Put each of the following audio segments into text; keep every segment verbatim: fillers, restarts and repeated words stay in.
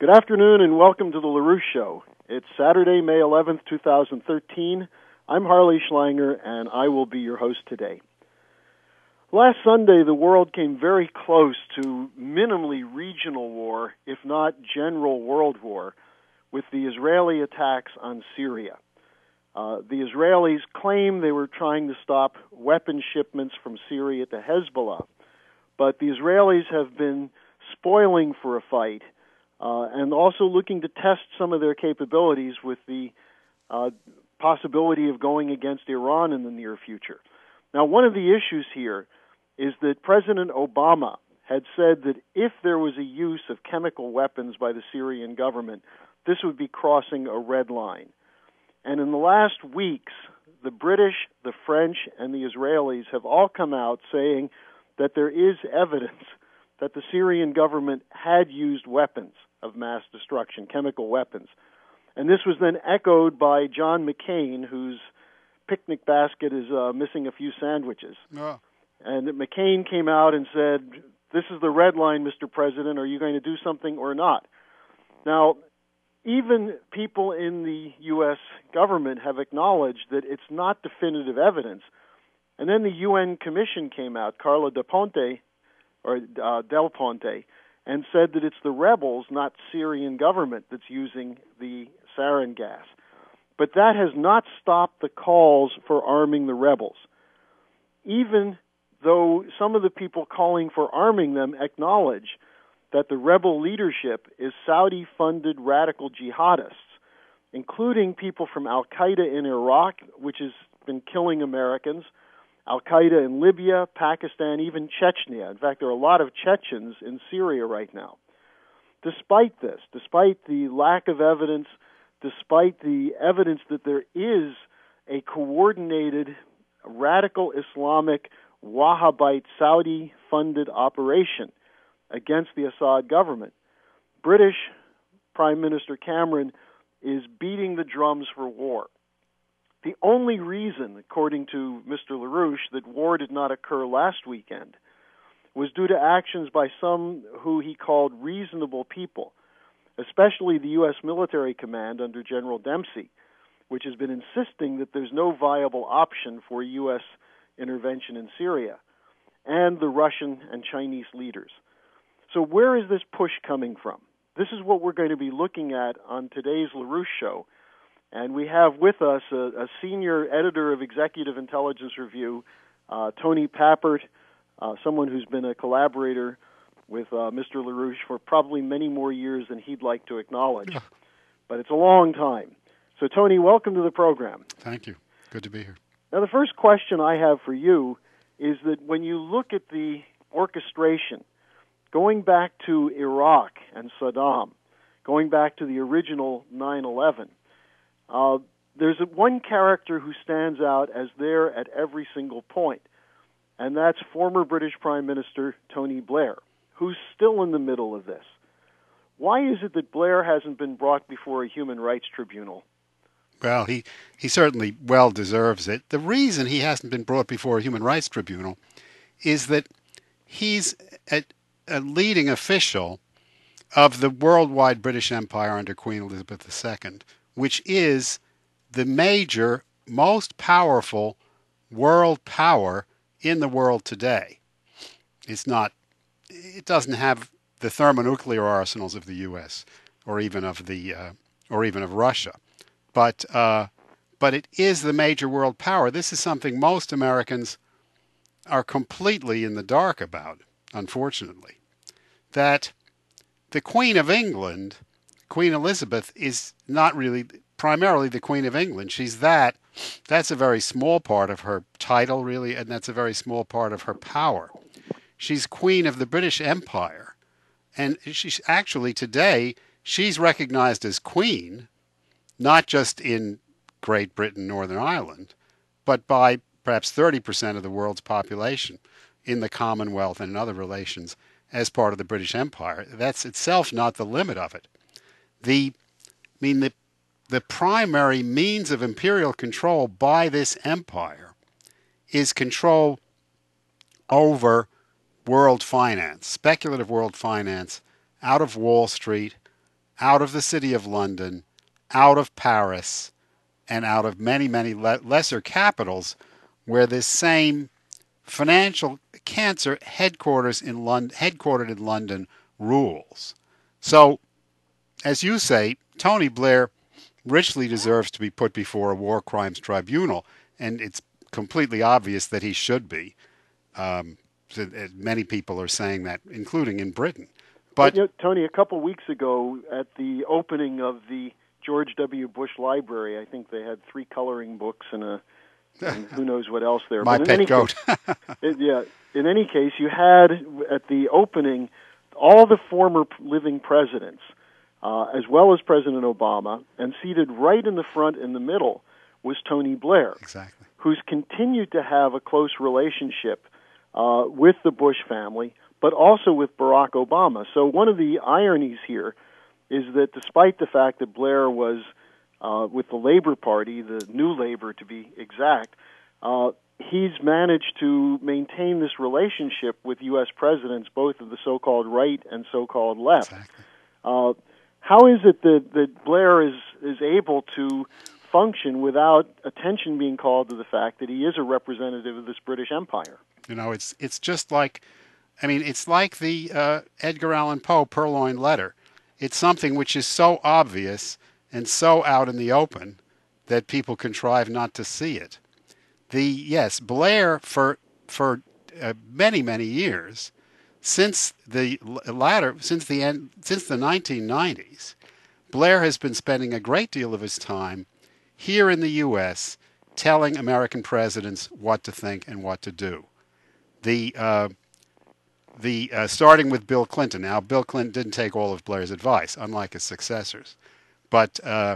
Good afternoon and welcome to the LaRouche Show. It's Saturday, May eleventh, two thousand thirteen. I'm Harley Schlanger, and I will be your host today. Last Sunday, the world came very close to minimally regional war, if not general world war, with the Israeli attacks on Syria. Uh, the Israelis claim they were trying to stop weapon shipments from Syria to Hezbollah, but the Israelis have been spoiling for a fight uh, and also looking to test some of their capabilities with the uh, possibility of going against Iran in the near future. Now, one of the issues here is that President Obama had said that if there was a use of chemical weapons by the Syrian government, this would be crossing a red line. And in the last weeks, the British, the French, and the Israelis have all come out saying that there is evidence that the Syrian government had used weapons of mass destruction, chemical weapons. And this was then echoed by John McCain, whose picnic basket is uh, missing a few sandwiches. Oh. And McCain came out and said, "This is the red line, Mister President. Are you going to do something or not?" Now, even people in the U S government have acknowledged that it's not definitive evidence. And then the U N Commission came out, Carla Del Ponte, or uh, Del Ponte, and said that it's the rebels, not Syrian government, that's using the sarin gas. But that has not stopped the calls for arming the rebels. Even though some of the people calling for arming them acknowledge that the rebel leadership is Saudi-funded radical jihadists, including people from Al-Qaeda in Iraq, which has been killing Americans, Al-Qaeda in Libya, Pakistan, even Chechnya. In fact, there are a lot of Chechens in Syria right now. Despite this, despite the lack of evidence, despite the evidence that there is a coordinated radical Islamic Wahhabite Saudi-funded operation against the Assad government, British Prime Minister Cameron is beating the drums for war. The only reason, according to Mister LaRouche, that war did not occur last weekend was due to actions by some who he called reasonable people, especially the U S military command under General Dempsey, which has been insisting that there's no viable option for U S intervention in Syria, and the Russian and Chinese leaders. So where is this push coming from? This is what we're going to be looking at on today's LaRouche Show. And we have with us a, a senior editor of Executive Intelligence Review, uh, Tony Pappert, uh, someone who's been a collaborator with uh, Mister LaRouche for probably many more years than he'd like to acknowledge. But it's a long time. So, Tony, welcome to the program. Thank you. Good to be here. Now, the first question I have for you is that when you look at the orchestration, going back to Iraq and Saddam, going back to the original nine eleven, uh, there's a, one character who stands out as there at every single point, and that's former British Prime Minister Tony Blair, who's still in the middle of this. Why is it that Blair hasn't been brought before a human rights tribunal? Well, he, he certainly well deserves it. The reason he hasn't been brought before a human rights tribunal is that he's a, a leading official of the worldwide British Empire under Queen Elizabeth the Second, which is the major, most powerful world power in the world today. It's not, it doesn't have the thermonuclear arsenals of the U S or even of the, uh, or even of Russia. But uh, but it is the major world power. This is something most Americans are completely in the dark about, unfortunately. That the Queen of England, Queen Elizabeth, is not really primarily the Queen of England. She's that. That's a very small part of her title, really, and that's a very small part of her power. She's Queen of the British Empire. And she's actually today, she's recognized as Queen, not just in Great Britain, Northern Ireland, but by perhaps thirty percent of the world's population in the Commonwealth and in other relations as part of the British Empire. That's itself not the limit of it. The, I mean, the, the primary means of imperial control by this empire is control over world finance, speculative world finance, out of Wall Street, out of the city of London, out of Paris, and out of many, many le- lesser capitals where this same financial cancer headquarters in London, headquartered in London rules. So, as you say, Tony Blair richly deserves to be put before a war crimes tribunal, and it's completely obvious that he should be. Um, so, uh, many people are saying that, including in Britain. But, but you know, Tony, a couple of weeks ago at the opening of the George W. Bush Library, I think they had three coloring books and a and who knows what else there. My but in pet any goat. Case, it, yeah. In any case, you had at the opening all the former living presidents, uh, as well as President Obama, and seated right in the front in the middle was Tony Blair, exactly, who's continued to have a close relationship uh, with the Bush family, but also with Barack Obama. So one of the ironies here is that despite the fact that Blair was uh, with the Labor Party, the New Labor to be exact, uh, he's managed to maintain this relationship with U S presidents, both of the so-called right and so-called left. exactly. Uh, how is it that, that Blair is, is able to function without attention being called to the fact that he is a representative of this British Empire? You know, it's it's just like, I mean, it's like the uh, Edgar Allan Poe Purloined Letter. It's something which is so obvious and so out in the open that people contrive not to see it. The yes, Blair for for uh, many many years, since the latter since the end since the nineteen nineties, Blair has been spending a great deal of his time here in the U S telling American presidents what to think and what to do. The uh, the uh, starting with Bill Clinton. Now, Bill Clinton didn't take all of Blair's advice, unlike his successors, but uh,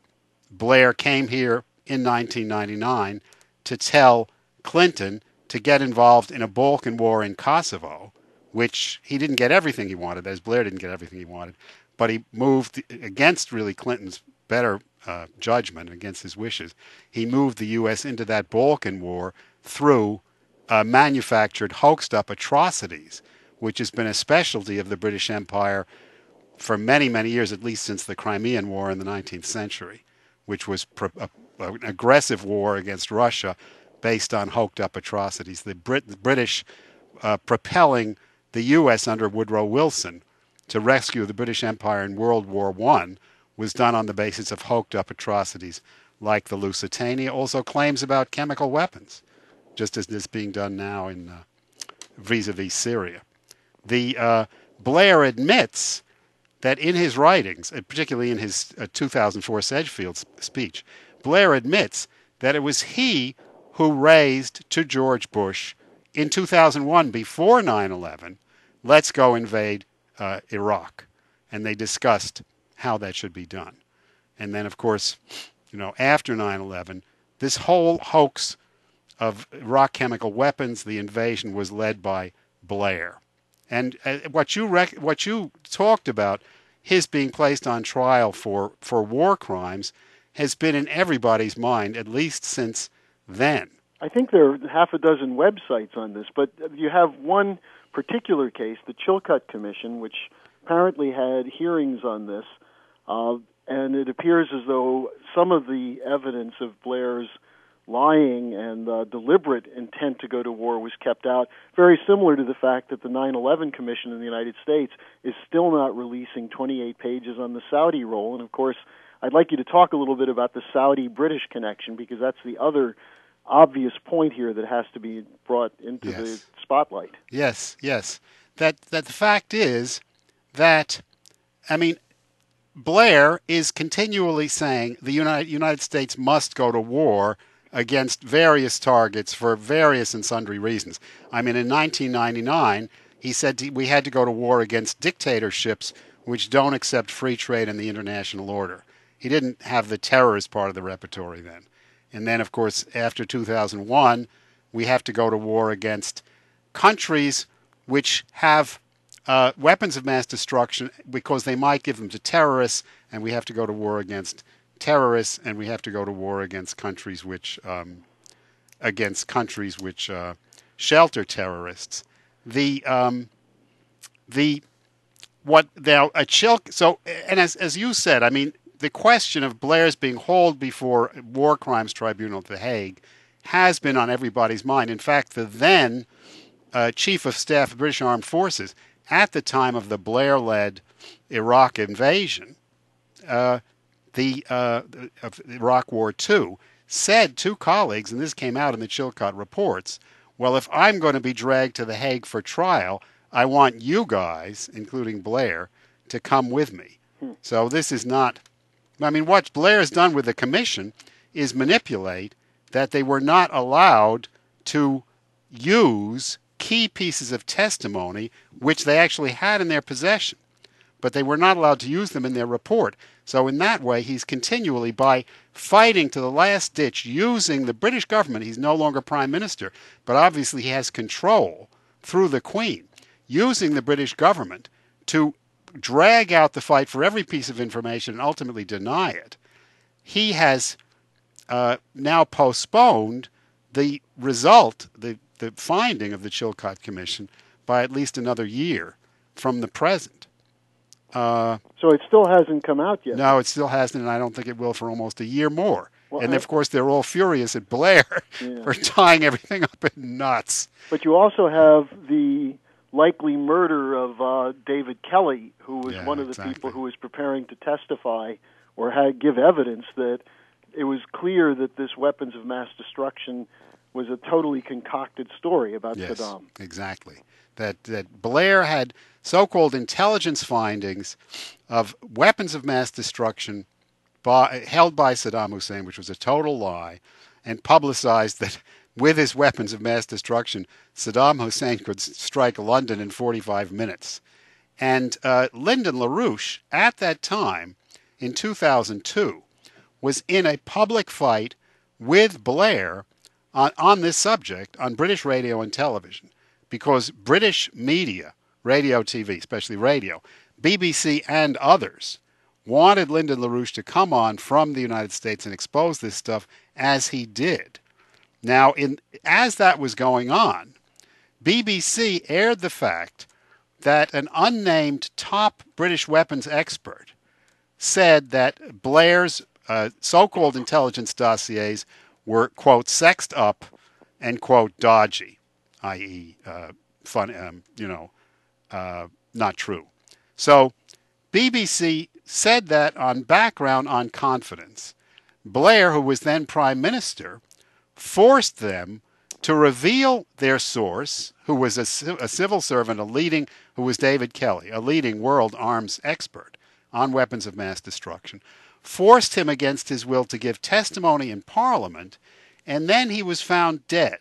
Blair came here in nineteen ninety-nine to tell Clinton to get involved in a Balkan war in Kosovo, which he didn't get everything he wanted, as Blair didn't get everything he wanted, but he moved against really Clinton's better uh, judgment, against his wishes. He moved the U S into that Balkan war through uh, manufactured, hoaxed-up atrocities, which has been a specialty of the British Empire for many, many years, at least since the Crimean War in the nineteenth century, which was pro- a, an aggressive war against Russia based on hoaxed-up atrocities. The, Brit- the British uh, propelling the U S under Woodrow Wilson to rescue the British Empire in World War One was done on the basis of hoaxed-up atrocities like the Lusitania, also claims about chemical weapons, just as is being done now in uh, vis-a-vis Syria. The uh, Blair admits that in his writings, and particularly in his uh, two thousand four Sedgefield speech, Blair admits that it was he who raised to George Bush in two thousand one, before nine eleven, let's go invade uh, Iraq. And they discussed how that should be done. And then, of course, you know, after nine eleven, this whole hoax of Iraq chemical weapons, the invasion, was led by Blair. And uh, what you rec- what you talked about, his being placed on trial for, for war crimes, has been in everybody's mind, at least since then. I think there are half a dozen websites on this, but you have one particular case, the Chilcot Commission, which apparently had hearings on this, uh, and it appears as though some of the evidence of Blair's lying and uh, deliberate intent to go to war was kept out, very similar to the fact that the nine eleven Commission in the United States is still not releasing twenty-eight pages on the Saudi role. And, of course, I'd like you to talk a little bit about the Saudi-British connection, because that's the other obvious point here that has to be brought into yes. the spotlight. Yes, yes. That, that the fact is that, I mean, Blair is continually saying the United, United States must go to war against various targets for various and sundry reasons. I mean, in nineteen ninety-nine, he said we had to go to war against dictatorships which don't accept free trade and the international order. He didn't have the terrorist part of the repertory then. And then, of course, after two thousand one, we have to go to war against countries which have uh, weapons of mass destruction because they might give them to terrorists, and we have to go to war against terrorists, and we have to go to war against countries which um, against countries which uh, shelter terrorists. The um, the what now a chill. So, and as as you said, I mean, the question of Blair's being hauled before War Crimes Tribunal at The Hague has been on everybody's mind. In fact, the then uh, Chief of Staff of British Armed Forces at the time of the Blair-led Iraq invasion, uh, the uh, of Iraq War Two, said to colleagues, and this came out in the Chilcot reports, well, if I'm going to be dragged to The Hague for trial, I want you guys, including Blair, to come with me. Hmm. So this is not, I mean, what Blair has done with the commission is manipulate that they were not allowed to use key pieces of testimony which they actually had in their possession, but they were not allowed to use them in their report. So in that way, he's continually, by fighting to the last ditch, using the British government. He's no longer prime minister, but obviously he has control through the Queen, using the British government to drag out the fight for every piece of information and ultimately deny it. He has uh, now postponed the result, the, the finding of the Chilcot Commission by at least another year from the present. Uh, so it still hasn't come out yet? No, it still hasn't, and I don't think it will for almost a year more. Well, and, I, of course, they're all furious at Blair yeah. for tying everything up in knots. But you also have the likely murder of uh, David Kelly, who was yeah, one of the exactly. people who was preparing to testify or had, give evidence that it was clear that this weapons of mass destruction was a totally concocted story about yes, Saddam. Exactly. That that Blair had so-called intelligence findings of weapons of mass destruction by, held by Saddam Hussein, which was a total lie, and publicized that with his weapons of mass destruction, Saddam Hussein could strike London in forty-five minutes. And uh, Lyndon LaRouche, at that time, in two thousand two, was in a public fight with Blair on, on this subject on British radio and television, because British media, radio, T V, especially radio, B B C and others, wanted Lyndon LaRouche to come on from the United States and expose this stuff, as he did. Now, in, as that was going on, B B C aired the fact that an unnamed top British weapons expert said that Blair's uh, so-called intelligence dossiers were, quote, sexed up and, quote, dodgy, that is, uh, fun, um, you know, uh, not true. So B B C said that on background on confidence. Blair, who was then prime minister, forced them to reveal their source, who was a, a civil servant, a leading, who was David Kelly, a leading world arms expert on weapons of mass destruction, forced him against his will to give testimony in Parliament, and then he was found dead.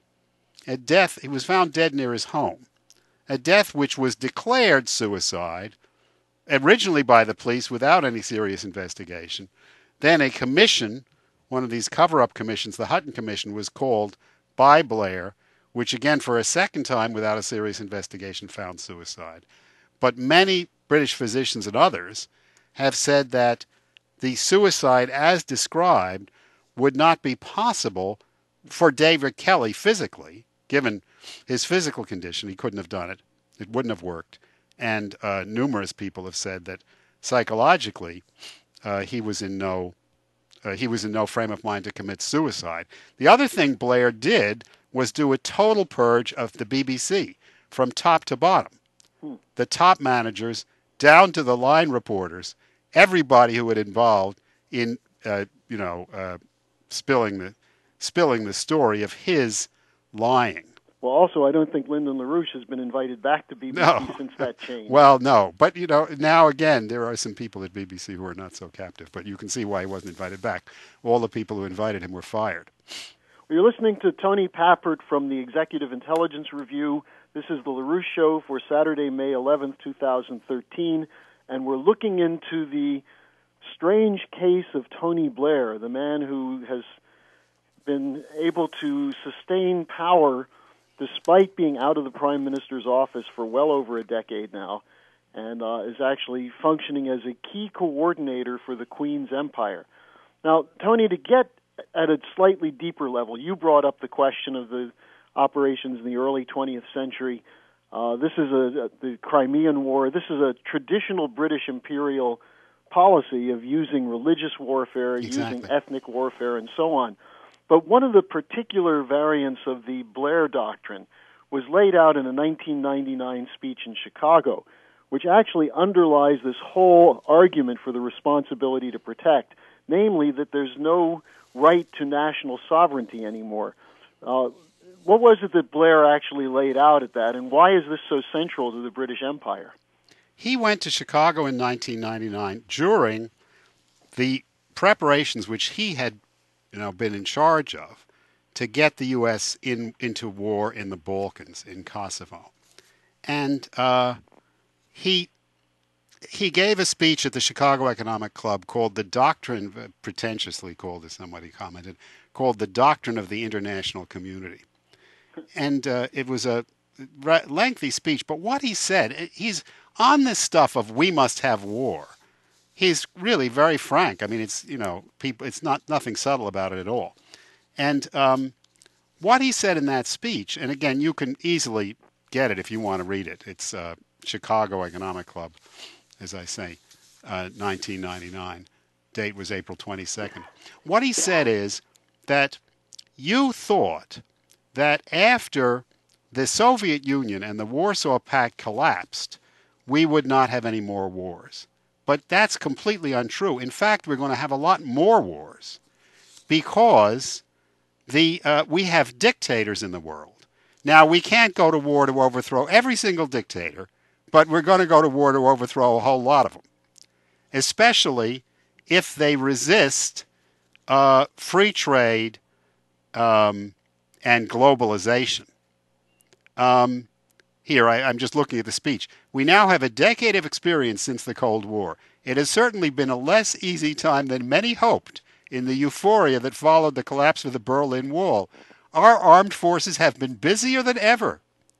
At death, he was found dead near his home. A death which was declared suicide, originally by the police without any serious investigation. Then a commission, one of these cover-up commissions, the Hutton Commission, was called by Blair, which again, for a second time, without a serious investigation, found suicide. But many British physicians and others have said that the suicide as described would not be possible for David Kelly physically, given his physical condition. He couldn't have done it. It wouldn't have worked. And uh, numerous people have said that psychologically uh, he was in no uh, he was in no frame of mind to commit suicide. The other thing Blair did was do a total purge of the B B C from top to bottom. Hmm. The top managers down to the line reporters, everybody who had involved in uh, you know uh, spilling the spilling the story of his lying. Well, also, I don't think Lyndon LaRouche has been invited back to B B C no. since that change. Well, no. But, you know, now again, there are some people at B B C who are not so captive. But you can see why he wasn't invited back. All the people who invited him were fired. Well, you're listening to Tony Pappert from the Executive Intelligence Review. This is the LaRouche Show for Saturday, May eleventh, twenty thirteen. And we're looking into the strange case of Tony Blair, the man who has been able to sustain power despite being out of the Prime Minister's office for well over a decade now, and uh, is actually functioning as a key coordinator for the Queen's empire. Now, Tony, to get at a slightly deeper level, you brought up the question of the operations in the early twentieth century. Uh, this is a, a the Crimean War. This is a traditional British imperial policy of using religious warfare, Exactly. using ethnic warfare, and so on. But one of the particular variants of the Blair Doctrine was laid out in a nineteen ninety-nine speech in Chicago, which actually underlies this whole argument for the responsibility to protect, namely that there's no right to national sovereignty anymore. Uh, what was it that Blair actually laid out at that, and why is this so central to the British Empire? He went to Chicago in nineteen ninety-nine during the preparations which he had, you know, been in charge of to get the U S in into war in the Balkans, in Kosovo. And uh, he he gave a speech at the Chicago Economic Club called the Doctrine, pretentiously called, as somebody commented, called the Doctrine of the International Community. And uh, it was a lengthy speech, but what he said, he's on this stuff of we must have war. He's really very frank. I mean, it's, you know, people, it's not nothing subtle about it at all. And um, what he said in that speech, and again, you can easily get it if you want to read it. It's uh, Chicago Economic Club, as I say, uh, nineteen ninety-nine. Date was April twenty-second. What he said is that you thought that after the Soviet Union and the Warsaw Pact collapsed, we would not have any more wars. But that's completely untrue. In fact, we're going to have a lot more wars because the uh, we have dictators in the world. Now, we can't go to war to overthrow every single dictator, but we're going to go to war to overthrow a whole lot of them, especially if they resist uh, free trade um, and globalization. Um, here, I, I'm just looking at the speech. We now have a decade of experience since the Cold War. It has certainly been a less easy time than many hoped in the euphoria that followed the collapse of the Berlin Wall. Our armed forces have been busier than ever.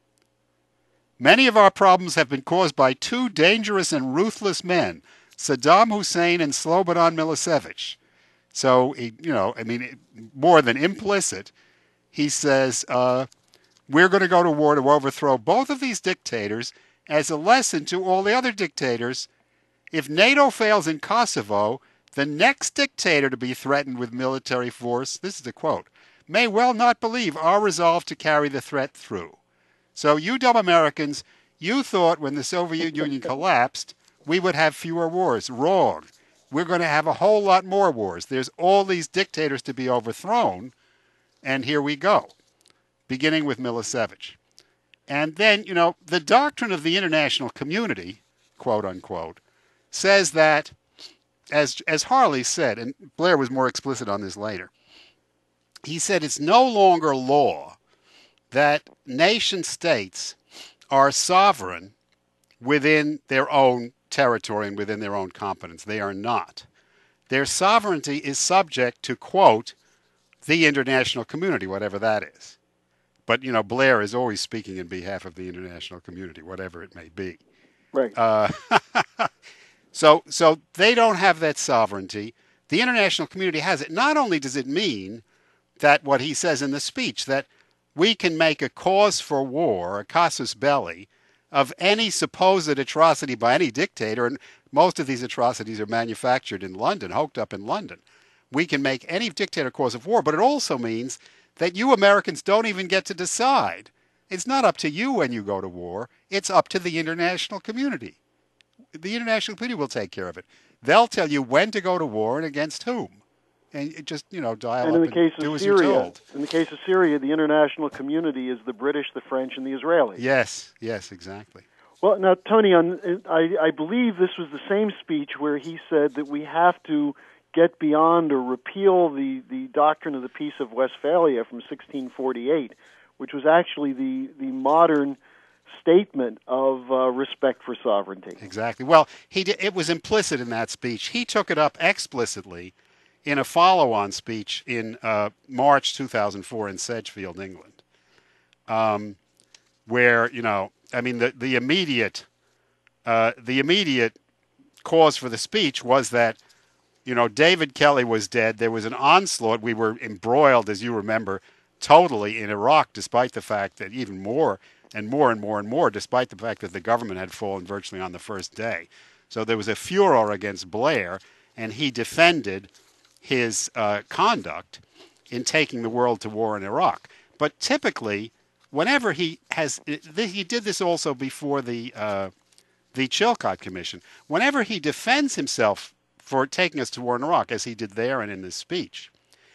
Many of our problems have been caused by two dangerous and ruthless men, Saddam Hussein and Slobodan Milosevic. So, he, you know, I mean, more than implicit, he says, uh, we're going to go to war to overthrow both of these dictators as a lesson to all the other dictators. If NATO fails in Kosovo, the next dictator to be threatened with military force, this is a quote, may well not believe our resolve to carry the threat through. So you dumb Americans, you thought when the Soviet Union collapsed, we would have fewer wars. Wrong. We're going to have a whole lot more wars. There's all these dictators to be overthrown, and here we go, beginning with Milosevic. And then, you know, the doctrine of the international community, quote unquote, says that, as as Harley said, and Blair was more explicit on this later, he said it's no longer law that nation states are sovereign within their own territory and within their own competence. They are not. Their sovereignty is subject to, quote, the international community, whatever that is. But, you know, Blair is always speaking in behalf of the international community, whatever it may be. Right. Uh, so, so they don't have that sovereignty. The international community has it. Not only does it mean that what he says in the speech, that we can make a cause for war, a casus belli, of any supposed atrocity by any dictator, and most of these atrocities are manufactured in London, hoked up in London. We can make any dictator cause of war, but it also means that you Americans don't even get to decide. It's not up to you when you go to war. It's up to the international community. The international community will take care of it. They'll tell you when to go to war and against whom. And it just, you know, dial and up in the case and do of as you're Syria, told. in the case of Syria, the international community is the British, the French, and the Israelis. Yes, yes, exactly. Well, now, Tony, on, I, I believe this was the same speech where he said that we have to get beyond or repeal the, the doctrine of the Peace of Westphalia from sixteen forty-eight, which was actually the, the modern statement of uh, respect for sovereignty. Exactly. Well, he did, it was implicit in that speech. He took it up explicitly in a follow-on speech in uh, March two thousand four in Sedgefield, England, um, where, you know, I mean, the, the immediate uh, the immediate cause for the speech was that, you know, David Kelly was dead. There was an onslaught. We were embroiled, as you remember, totally in Iraq, despite the fact that even more and more and more and more, despite the fact that the government had fallen virtually on the first day. So there was a furor against Blair, and he defended his uh, conduct in taking the world to war in Iraq. But typically, whenever he has, he did this also before the uh, the Chilcot Commission. Whenever he defends himself for taking us to war in Iraq, as he did there and in this speech,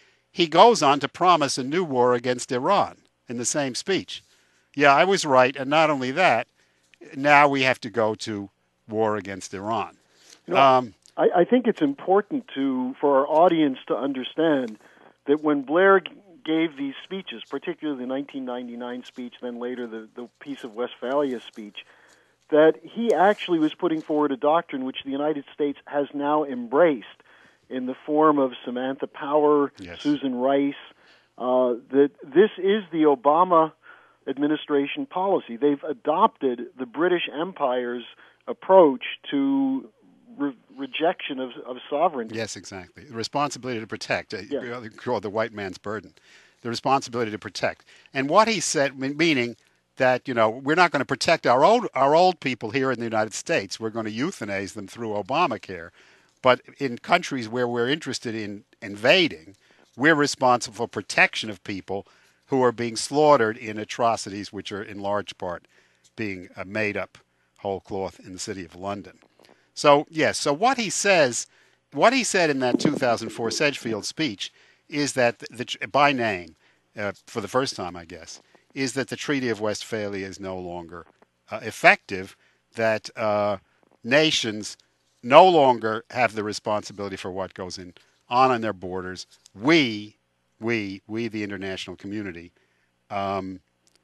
he goes on to promise a new war against Iran in the same speech. Yeah, I was right, and not only that, now we have to go to war against Iran. You know, um, I, I think it's important to for our audience to understand that when Blair gave these speeches, particularly the nineteen ninety-nine speech, then later the, the Peace of Westphalia speech, that he actually was putting forward a doctrine which the United States has now embraced in the form of Samantha Power, yes. Susan Rice, uh, that this is the Obama administration policy. They've adopted the British Empire's approach to re- rejection of, of sovereignty. Yes, exactly. The responsibility to protect, yeah. called the white man's burden. The responsibility to protect. And what he said, meaning that, you know, we're not going to protect our old, our old people here in the United States. We're going to euthanize them through Obamacare. But in countries where we're interested in invading, we're responsible for protection of people who are being slaughtered in atrocities which are in large part being uh, made up whole cloth in the city of London. So, yes, so what he says, what he said in that two thousand four Sedgefield speech is that, the, the, by name, uh, for the first time, I guess, is that the Treaty of Westphalia is no longer uh, effective, that uh, nations no longer have the responsibility for what goes in, on in their borders. We, we, we, the international community, um,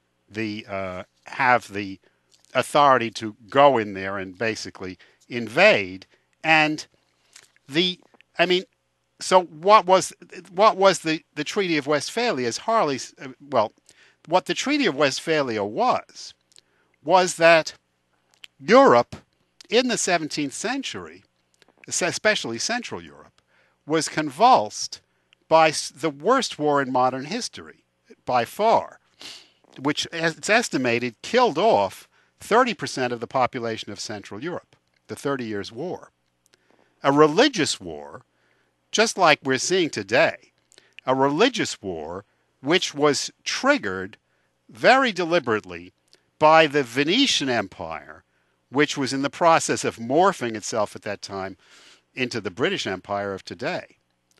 the uh, have the authority to go in there and basically invade. And the, I mean, so what was what was the, the Treaty of Westphalia? As Harley, well, what the Treaty of Westphalia was, was that Europe in the seventeenth century, especially Central Europe, was convulsed by the worst war in modern history, by far, which it's estimated killed off thirty percent of the population of Central Europe, the Thirty Years' War. A religious war, just like we're seeing today, a religious war which was triggered very deliberately by the Venetian Empire, which was in the process of morphing itself at that time into the British Empire of today.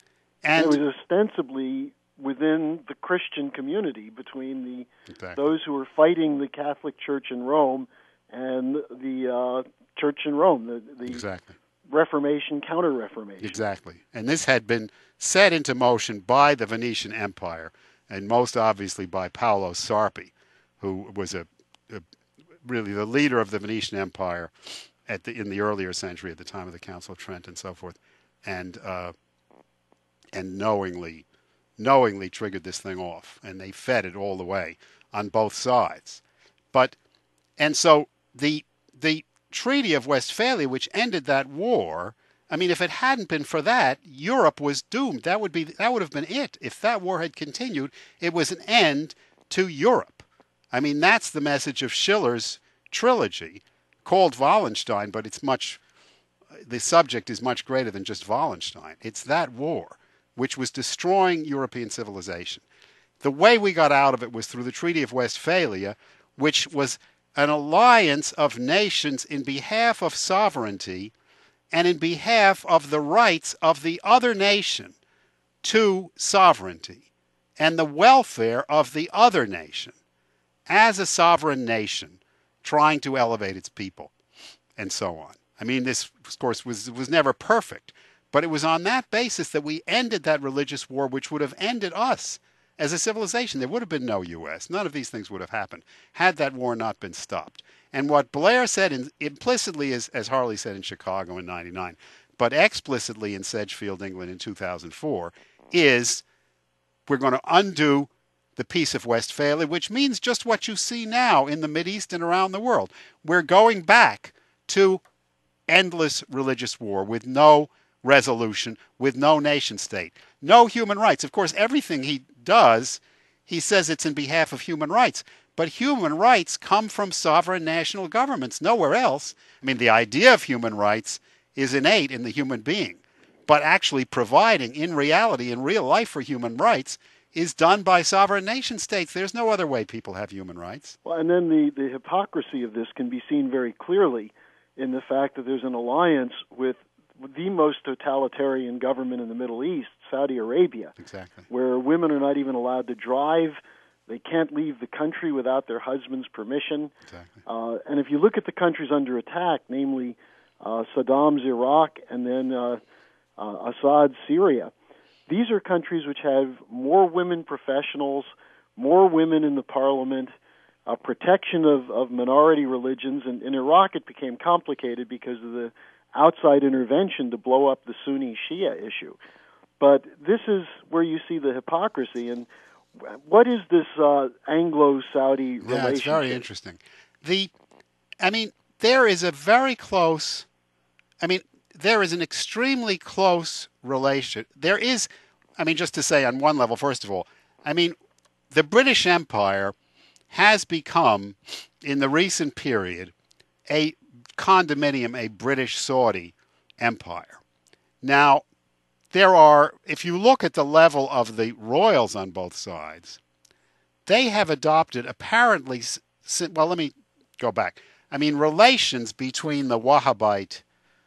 And it was ostensibly within the Christian community between the exactly. those who were fighting the Catholic Church in Rome and the uh, Church in Rome, the, the exactly. Reformation, Counter-Reformation. Exactly. And this had been set into motion by the Venetian Empire, and most obviously by Paolo Sarpi, who was a, a really the leader of the Venetian Empire at the in the earlier century, at the time of the Council of Trent and so forth, and uh, and knowingly knowingly triggered this thing off, and they fed it all the way on both sides. But and so the the Treaty of Westphalia, which ended that war, I mean, if it hadn't been for that, Europe was doomed. That would be that would have been it. If that war had continued, it was an end to Europe. I mean, that's the message of Schiller's trilogy, called Wallenstein, but it's much, the subject is much greater than just Wallenstein. It's that war, which was destroying European civilization. The way we got out of it was through the Treaty of Westphalia, which was an alliance of nations in behalf of sovereignty and in behalf of the rights of the other nation to sovereignty and the welfare of the other nation as a sovereign nation trying to elevate its people and so on. I mean, this, of course, was was never perfect, but it was on that basis that we ended that religious war, which would have ended us as a civilization. There would have been no U S. None of these things would have happened had that war not been stopped. And what Blair said in, implicitly, is, as Harley said in Chicago in ninety-nine, but explicitly in Sedgefield, England in two thousand four, is we're going to undo the Peace of Westphalia, which means just what you see now in the Mideast and around the world. We're going back to endless religious war with no resolution, with no nation state, no human rights. Of course, everything he does, he says it's in behalf of human rights. But human rights come from sovereign national governments, nowhere else. I mean, the idea of human rights is innate in the human being, but actually providing in reality, in real life for human rights is done by sovereign nation states. There's no other way people have human rights. Well, and then the, the hypocrisy of this can be seen very clearly in the fact that there's an alliance with the most totalitarian government in the Middle East, Saudi Arabia, exactly, where women are not even allowed to drive. They can't leave the country without their husband's permission. Exactly. Uh, and if you look at the countries under attack, namely uh, Saddam's Iraq and then uh, uh, Assad's Syria, these are countries which have more women professionals, more women in the parliament, uh, protection of, of minority religions. And in Iraq, it became complicated because of the outside intervention to blow up the Sunni Shia issue. But this is where you see the hypocrisy. And what is this uh, Anglo-Saudi yeah, relationship? It's very interesting. The, I mean, there is a very close, I mean, there is an extremely close relation. There is, I mean, just to say on one level, first of all, I mean, the British Empire has become, in the recent period, a condominium, a British-Saudi empire. Now, there are, if you look at the level of the royals on both sides, they have adopted apparently, well, let me go back. I mean, relations between the Wahhabite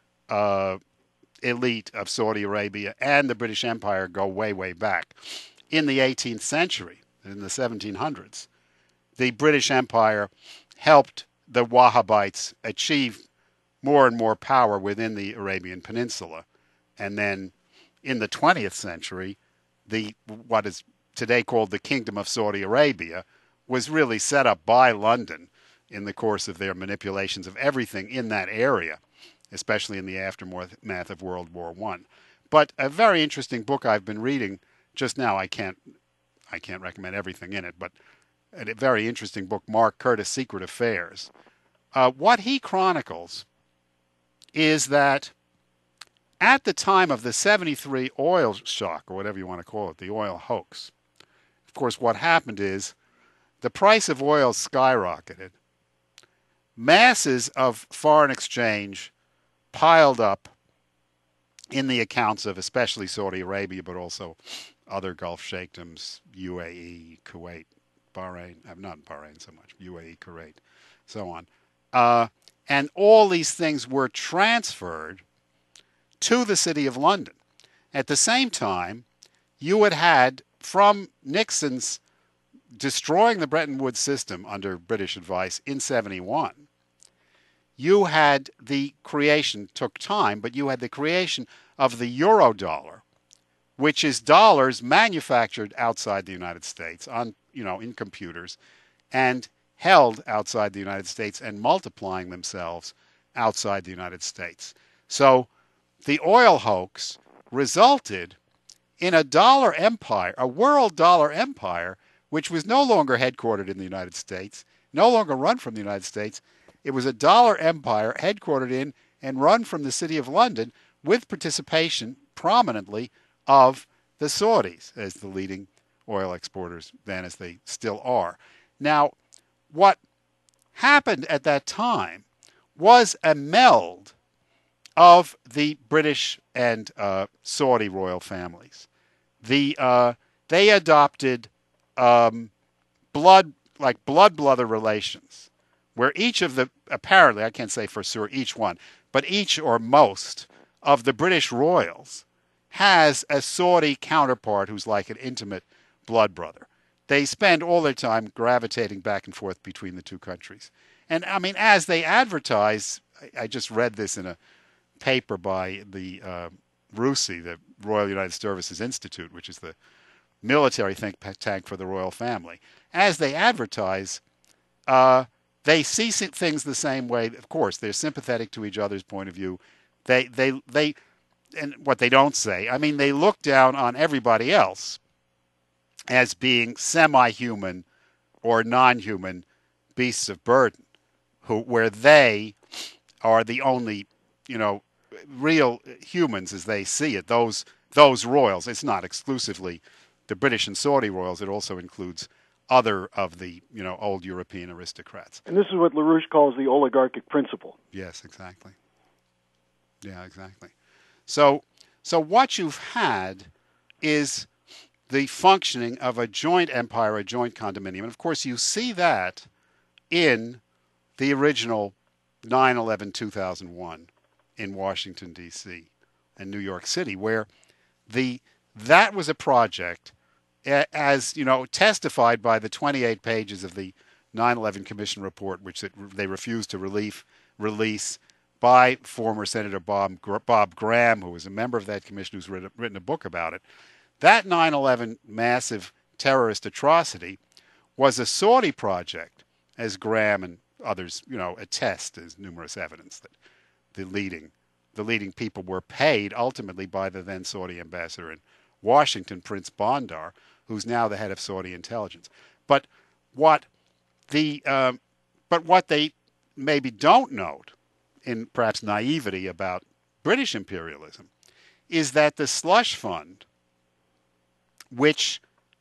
uh, elite of Saudi Arabia and the British Empire go way, way back. In the eighteenth century, in the seventeen hundreds, the British Empire helped the Wahhabites achieve more and more power within the Arabian Peninsula. And then in the twentieth century, the what is today called the Kingdom of Saudi Arabia was really set up by London in the course of their manipulations of everything in that area, especially in the aftermath of World War One. But a very interesting book I've been reading just now, I can't I can't recommend everything in it, but a very interesting book, Mark Curtis, Secret Affairs. Uh, what he chronicles is that at the time of the seventy-three oil shock, or whatever you want to call it, the oil hoax, of course, what happened is the price of oil skyrocketed. Masses of foreign exchange piled up in the accounts of especially Saudi Arabia, but also other Gulf sheikdoms, U A E, Kuwait, Bahrain, not Bahrain so much, U A E, Kuwait, so on. Uh, and all these things were transferred to the City of London. At the same time, you had had, from Nixon's destroying the Bretton Woods system under British advice in seventy-one, you had the creation, took time, but you had the creation of the Eurodollar, which is dollars manufactured outside the United States on, you know, in computers and held outside the United States and multiplying themselves outside the United States. So the oil hoax resulted in a dollar empire, a world dollar empire, which was no longer headquartered in the United States, no longer run from the United States. It was a dollar empire headquartered in and run from the City of London with participation prominently of the Saudis as the leading oil exporters then, as they still are. Now, what happened at that time was a meld of the British and uh, Saudi royal families. The uh, they adopted um, blood, like blood brother relations, where each of the, apparently, I can't say for sure each one, but each or most of the British royals has a Saudi counterpart who's like an intimate blood brother. They spend all their time gravitating back and forth between the two countries. And I mean, as they advertise, I, I just read this in a paper by the uh, R U S I, the Royal United Services Institute, which is the military think tank for the royal family. As they advertise, uh, they see things the same way. Of course, they're sympathetic to each other's point of view. They, they, they, and what they don't say, I mean, they look down on everybody else as being semi-human or non-human beasts of burden, who, where they are the only, you know, real humans as they see it. Those those royals. It's not exclusively the British and Saudi royals. It also includes other of the, you know, old European aristocrats. And this is what LaRouche calls the oligarchic principle. Yes, exactly. Yeah, exactly. So, so what you've had is the functioning of a joint empire, a joint condominium. And of course, you see that in the original nine eleven two thousand one in Washington, D C and New York City, where the that was a project, as you know, testified by the twenty-eight pages of the nine eleven Commission report, which they refused to relief, release by former Senator Bob, Bob Graham, who was a member of that commission, who's written, written a book about it. That nine eleven massive terrorist atrocity was a Saudi project, as Graham and others, you know, attest as numerous evidence that the leading, the leading people were paid ultimately by the then Saudi ambassador in Washington, Prince Bandar, who's now the head of Saudi intelligence. But what the, um, but what they maybe don't note, in perhaps naivety about British imperialism, is that the slush fund, which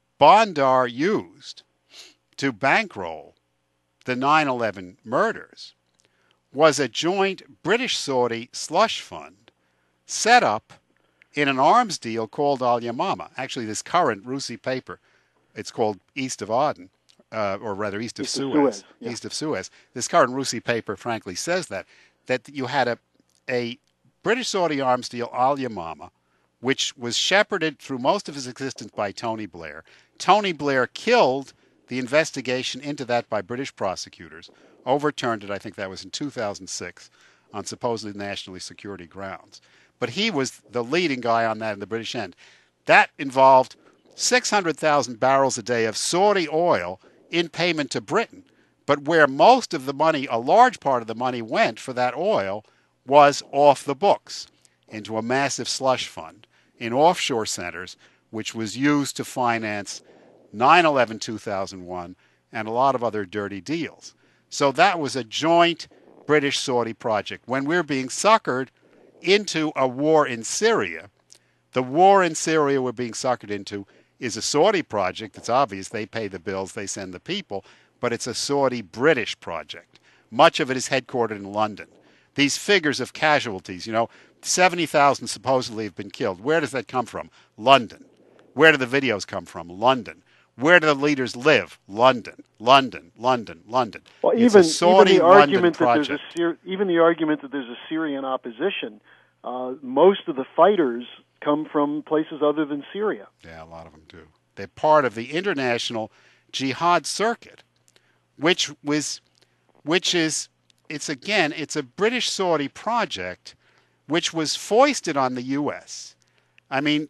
Bandar used to bankroll the nine eleven murders, was a joint British-Saudi slush fund set up in an arms deal called Al Yamama. Actually, this current Rusi paper, it's called East of Aden, uh, or rather East of East Suez. Of Suez yeah. East of Suez. This current Rusi paper, frankly, says that that you had a a British-Saudi arms deal, Al Yamama, which was shepherded through most of his existence by Tony Blair. Tony Blair killed the investigation into that by British prosecutors, overturned it, I think that was in two thousand six, on supposedly national security grounds. But he was the leading guy on that in the British end. That involved six hundred thousand barrels a day of Saudi oil in payment to Britain. But where most of the money, a large part of the money went for that oil, was off the books into a massive slush fund in offshore centers, which was used to finance nine eleven two thousand one and a lot of other dirty deals. So that was a joint British-Saudi project. When we're being suckered into a war in Syria, the war in Syria we're being suckered into is a Saudi project. It's obvious they pay the bills, they send the people, but it's a Saudi-British project. Much of it is headquartered in London. These figures of casualties, you know, seventy thousand supposedly have been killed. Where does that come from? London. Where do the videos come from? London. Where do the leaders live? London, London, London, London. Well, it's even, a Saudi even the London argument project. that there's a even the argument that there's a Syrian opposition, uh, most of the fighters come from places other than Syria. Yeah, a lot of them do. They're part of the international jihad circuit, which was, which is, it's again, it's a British-Saudi project, which was foisted on the U S. I mean,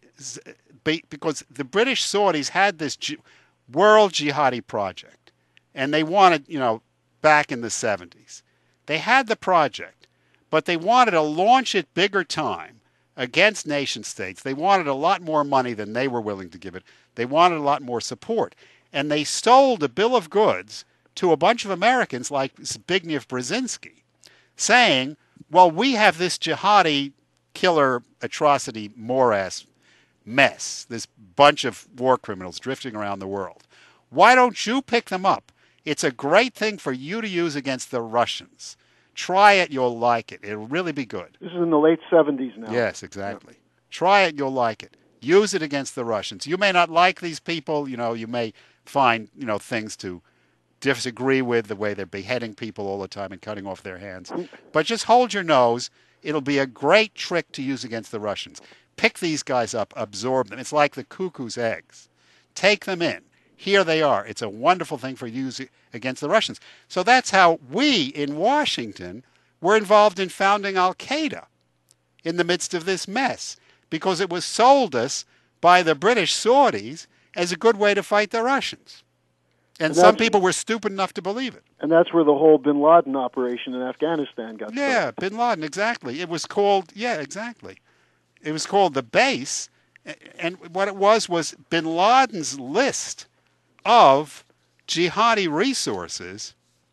because the British Saudis had this world jihadi project, and they wanted, you know, back in the seventies. They had the project, but they wanted to launch it bigger time against nation states. They wanted a lot more money than they were willing to give it. They wanted a lot more support. And they stole the bill of goods to a bunch of Americans like Zbigniew Brzezinski, saying, well, we have this jihadi killer atrocity morass mess, this bunch of war criminals drifting around the world. Why don't you pick them up? It's a great thing for you to use against the Russians. Try it, you'll like it. It'll really be good. This is in the late seventies now. Yes, exactly. Yeah. Try it, you'll like it. Use it against the Russians. You may not like these people, you know, you may find, you know, things to disagree with, the way they're beheading people all the time and cutting off their hands. But just hold your nose. It'll be a great trick to use against the Russians. Pick these guys up, absorb them. It's like the cuckoo's eggs. Take them in. Here they are. It's a wonderful thing for use against the Russians. So that's how we in Washington were involved in founding Al-Qaeda in the midst of this mess, because it was sold us by the British Saudis as a good way to fight the Russians. And, and some people were stupid enough to believe it. And that's where the whole bin Laden operation in Afghanistan got started. Yeah, bin Laden, exactly. It was called, yeah, exactly. It was called the base. And what it was was bin Laden's list of jihadi resources,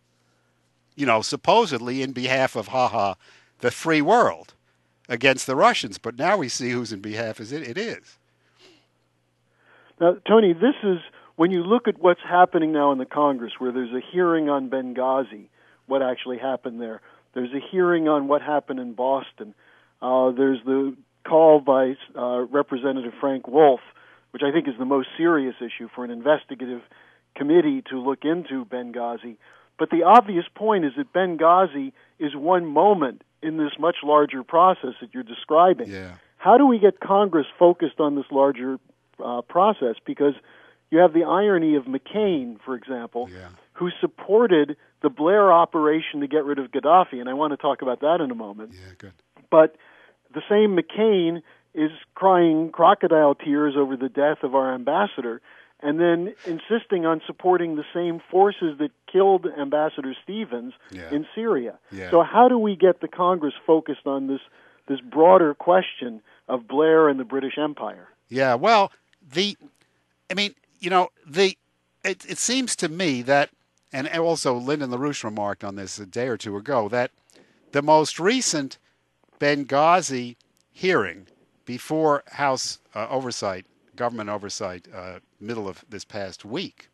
you know, supposedly in behalf of, haha, the free world against the Russians. But now we see whose in behalf is it, it is. Now, Tony, this is when you look at what's happening now in the Congress, where there's a hearing on Benghazi, what actually happened there, there's a hearing on what happened in Boston, uh, there's the call by uh, Representative Frank Wolf, which I think is the most serious issue for an investigative committee to look into Benghazi. But the obvious point is that Benghazi is one moment in this much larger process that you're describing. Yeah. How do we get Congress focused on this larger uh, process? Because you have the irony of McCain, for example, Yeah. who supported the Blair operation to get rid of Gaddafi, and I want to talk about that in a moment. Yeah, good. But the same McCain is crying crocodile tears over the death of our ambassador, and then insisting on supporting the same forces that killed Ambassador Stevens Yeah. in Syria. Yeah. So how do we get the Congress focused on this this broader question of Blair and the British Empire? Yeah, well, the, I mean, you know, the, it, it seems to me that, and also Lyndon LaRouche remarked on this a day or two ago, that the most recent Benghazi hearing before House uh, oversight, government oversight, uh, middle of this past week,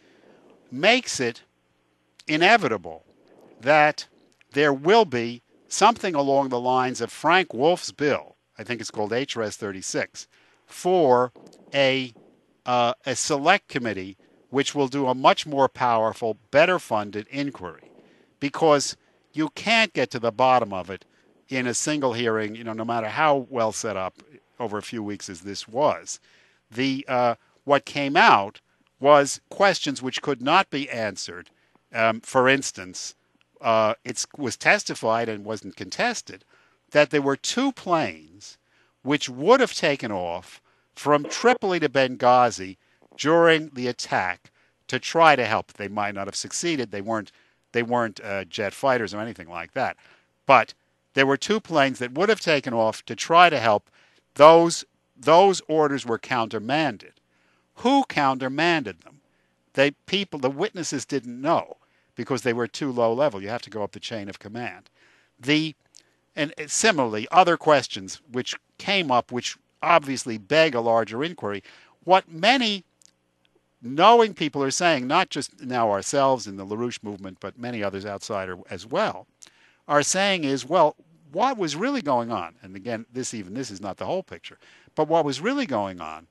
makes it inevitable that there will be something along the lines of Frank Wolf's bill, I think it's called H R S thirty-six, for a uh, a select committee which will do a much more powerful, better funded inquiry, because you can't get to the bottom of it in a single hearing, you know, no matter how well set up over a few weeks as this was. The uh, what came out was questions which could not be answered. Um, for instance, uh, it was testified and wasn't contested that there were two planes which would have taken off from Tripoli to Benghazi during the attack to try to help. They might not have succeeded. They weren't. They weren't uh, jet fighters or anything like that. But there were two planes that would have taken off to try to help. Those those orders were countermanded. Who countermanded them? They people, the witnesses didn't know because they were too low level. You have to go up the chain of command. The and similarly, other questions which came up, which obviously beg a larger inquiry. What many knowing people are saying, not just now ourselves in the LaRouche movement, but many others outside as well, are saying is, well, what was really going on? And again, this even this is not the whole picture, but what was really going on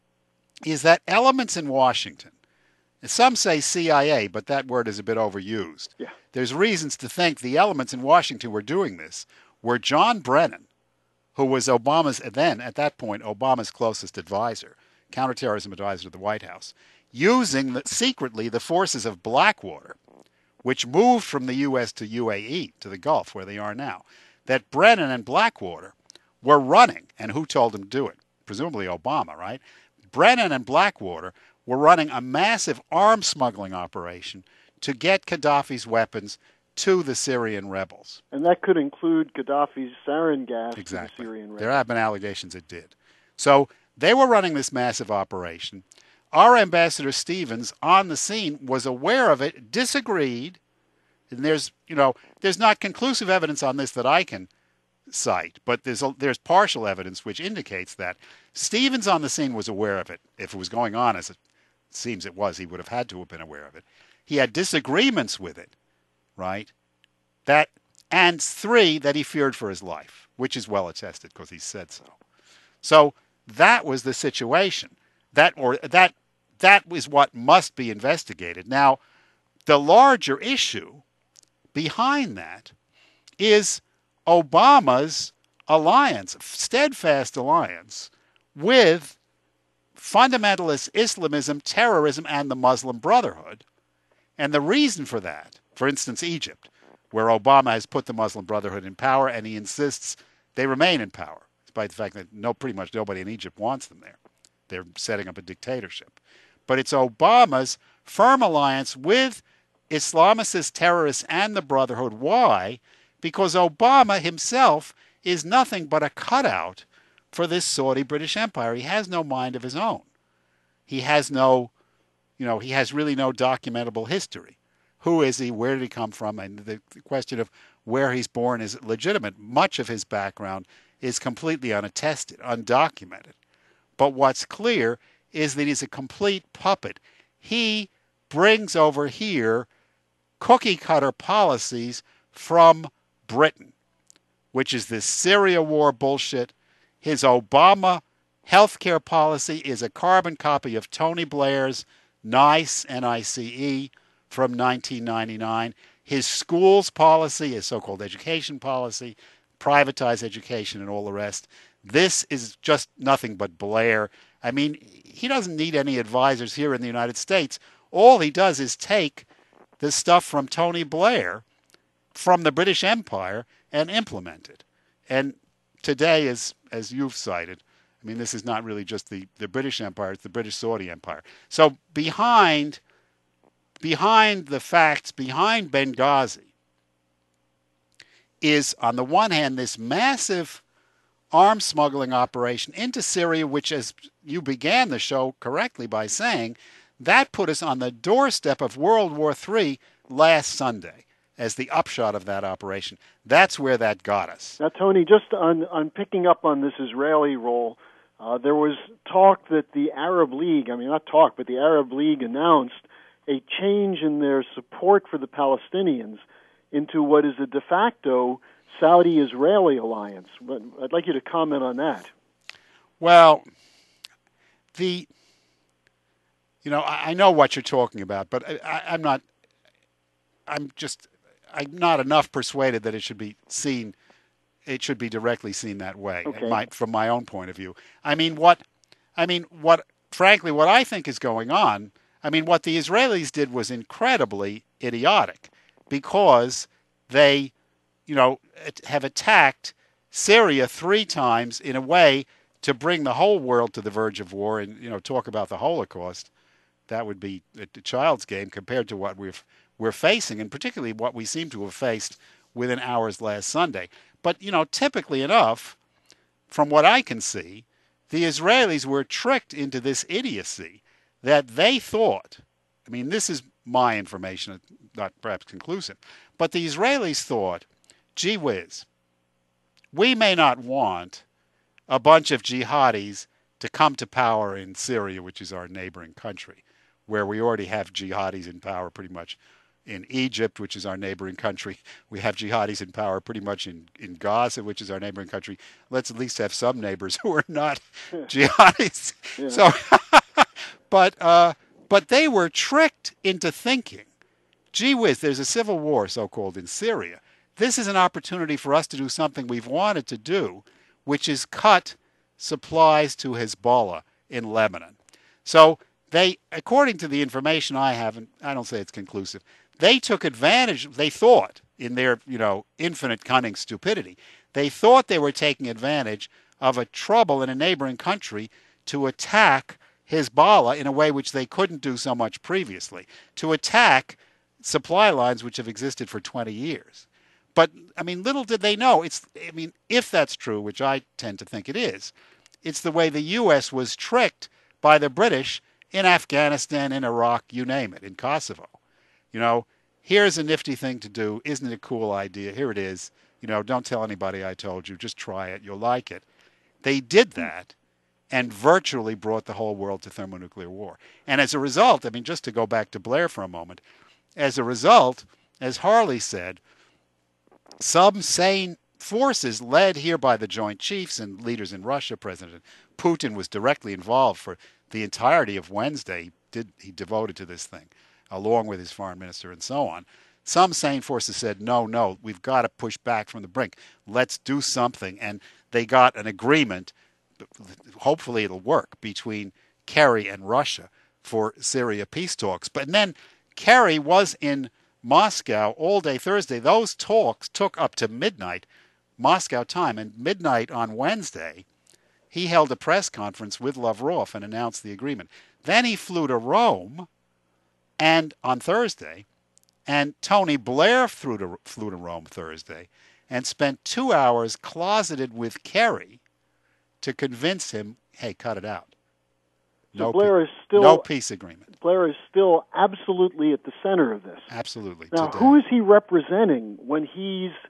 is that elements in Washington, some say C I A, but that word is a bit overused. Yeah. There's reasons to think the elements in Washington were doing this were John Brennan, who was Obama's, then at that point, Obama's closest advisor, counterterrorism advisor to the White House, using the, secretly the forces of Blackwater, which moved from the U S to U A E, to the Gulf, where they are now, that Brennan and Blackwater were running, and who told them to do it? Presumably Obama, right? Brennan and Blackwater were running a massive arms smuggling operation to get Gaddafi's weapons to the Syrian rebels. And that could include Gaddafi's sarin gas Exactly. to the Syrian rebels. There have been allegations it did. So they were running this massive operation. Our Ambassador Stevens on the scene was aware of it, disagreed, and there's, you know, there's not conclusive evidence on this that I can cite, but there's a, there's partial evidence which indicates that Stevens on the scene was aware of it. If it was going on as it seems it was, he would have had to have been aware of it. He had disagreements with it, right? That, and three, that he feared for his life, which is well attested because he said so. So that was the situation. That or that that is what must be investigated. Now, the larger issue behind that is Obama's alliance, steadfast alliance with fundamentalist Islamism, terrorism, and the Muslim Brotherhood. And the reason for that, for instance, Egypt, where Obama has put the Muslim Brotherhood in power, and he insists they remain in power, despite the fact that no, pretty much nobody in Egypt wants them there. They're setting up a dictatorship. But it's Obama's firm alliance with Islamicist terrorists and the Brotherhood. Why? Because Obama himself is nothing but a cutout for this Saudi British Empire. He has no mind of his own. He has no, you know, he has really no documentable history. Who is he? Where did he come from? And the, the question of where he's born is legitimate. Much of his background is completely unattested, undocumented. But what's clear is that he's a complete puppet he brings over here cookie-cutter policies from Britain, which is this Syria war bullshit. His Obama healthcare policy is a carbon copy of Tony Blair's NICE, N I C E, from nineteen ninety-nine. His schools policy, his so-called education policy, privatized education and all the rest. This is just nothing but Blair. I mean, he doesn't need any advisors here in the United States. All he does is take the stuff from Tony Blair, from the British Empire, and implement it. And today, as as you've cited, I mean, this is not really just the, the British Empire, it's the British Saudi Empire. So behind, behind the facts, behind Benghazi, is, on the one hand, this massive arms smuggling operation into Syria, which, as you began the show correctly by saying, that put us on the doorstep of World War Three last Sunday as the upshot of that operation. That's where that got us. Now, Tony, just on, on picking up on this Israeli role, uh, there was talk that the Arab League, I mean, not talk, but the Arab League announced a change in their support for the Palestinians into what is a de facto Saudi-Israeli alliance. But I'd like you to comment on that. Well, the, you know, I, I know what you're talking about, but I, I, I'm not, I'm just, I'm not enough persuaded that it should be seen, it should be directly seen that way, okay. my, from my own point of view. I mean, what, I mean, what, frankly, what I think is going on, I mean, what the Israelis did was incredibly idiotic because they, you know, have attacked Syria three times in a way to bring the whole world to the verge of war and, you know, talk about the Holocaust. That would be a child's game compared to what we've, we're facing, and particularly what we seem to have faced within hours last Sunday. But, you know, typically enough, from what I can see, the Israelis were tricked into this idiocy that they thought, I mean, this is my information, not perhaps conclusive, but the Israelis thought, gee whiz, we may not want a bunch of jihadis to come to power in Syria, which is our neighboring country, where we already have jihadis in power pretty much in Egypt, which is our neighboring country. We have jihadis in power pretty much in, in Gaza, which is our neighboring country. Let's at least have some neighbors who are not jihadis. Yeah. So, but uh, but they were tricked into thinking, gee whiz, there's a civil war, so-called, in Syria. This is an opportunity for us to do something we've wanted to do, which is cut supplies to Hezbollah in Lebanon. So they, according to the information I have, and I don't say it's conclusive, they took advantage, they thought, in their, you know, infinite cunning stupidity, they thought they were taking advantage of a trouble in a neighboring country to attack Hezbollah in a way which they couldn't do so much previously, to attack supply lines which have existed for twenty years. But, I mean, little did they know, it's, I mean, if that's true, which I tend to think it is, it's the way the U S was tricked by the British in Afghanistan, in Iraq, you name it, in Kosovo. You know, here's a nifty thing to do. Isn't it a cool idea? Here it is. You know, don't tell anybody I told you. Just try it. You'll like it. They did that and virtually brought the whole world to thermonuclear war. And as a result, I mean, just to go back to Blair for a moment, as a result, as Harley said, some sane forces led here by the Joint Chiefs and leaders in Russia, President Putin was directly involved for the entirety of Wednesday. He, did, he devoted to this thing, along with his foreign minister and so on. Some sane forces said, no, no, we've got to push back from the brink. Let's do something. And they got an agreement, hopefully it'll work, between Kerry and Russia for Syria peace talks. But then Kerry was in Moscow all day Thursday. Those talks took up to midnight, Moscow time. And midnight on Wednesday, he held a press conference with Lavrov and announced the agreement. Then he flew to Rome, and on Thursday, and Tony Blair flew to, flew to Rome Thursday and spent two hours closeted with Kerry to convince him, hey, cut it out. So No, Blair pe- is still no peace agreement. Blair is still absolutely at the center of this. Absolutely. Now, today. who is he representing when he's